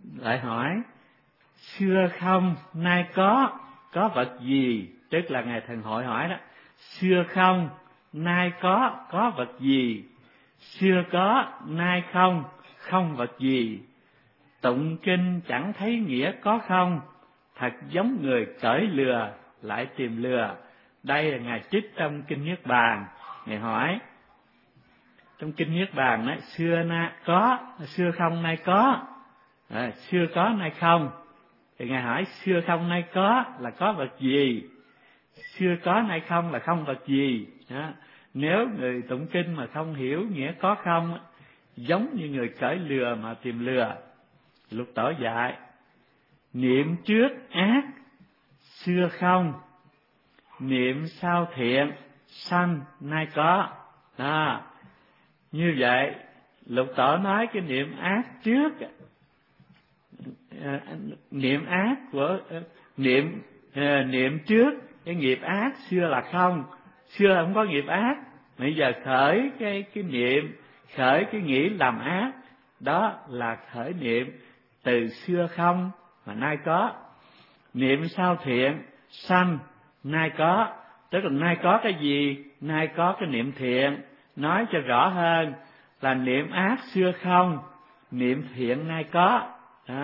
lại hỏi xưa không nay có vật gì? Tức là Ngài Thần Hội hỏi đó, xưa không nay có vật gì? Xưa có nay không vật gì? Tụng kinh chẳng thấy nghĩa có không, thật giống người cởi lừa lại tìm lừa. Đây là Ngài trích trong kinh Niết Bàn. Ngài hỏi trong kinh Niết Bàn nói xưa không nay có, xưa có nay không. Thì Ngài hỏi xưa không nay có là có vật gì? Xưa có nay không là không vật gì? Đó. Nếu người tụng kinh mà không hiểu nghĩa có không, giống như người cởi lừa mà tìm lừa. Lục Tổ dạy niệm trước ác xưa không, niệm sau thiện sanh nay có. Đó. Như vậy Lục Tổ nói cái niệm ác trước, niệm ác của niệm trước cái nghiệp ác xưa là không, xưa không có nghiệp ác. Bây giờ khởi cái niệm, khởi cái nghĩ làm ác, đó là khởi niệm từ xưa không mà nay có. Niệm sau thiện sanh nay có, tức là nay có cái gì? Nay có cái niệm thiện. Nói cho rõ hơn là niệm ác xưa không, niệm thiện nay có.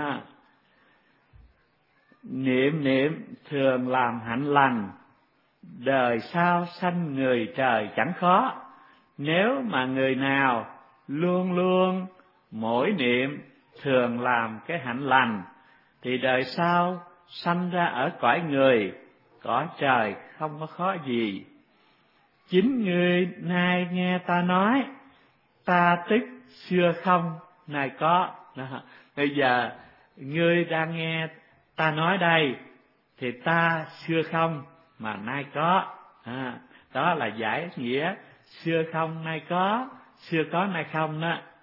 Niệm thường làm hạnh lành, đời sau sanh người trời chẳng khó. Nếu mà người nào luôn luôn mỗi niệm thường làm cái hạnh lành, thì đời sau sanh ra ở cõi người, cõi trời không có khó gì. Chính ngươi nay nghe ta nói, ta tức xưa không nay có. Bây giờ ngươi đang nghe ta nói đây, thì ta xưa không mà nay có. Đó là giải nghĩa xưa không nay có, xưa có nay không đó.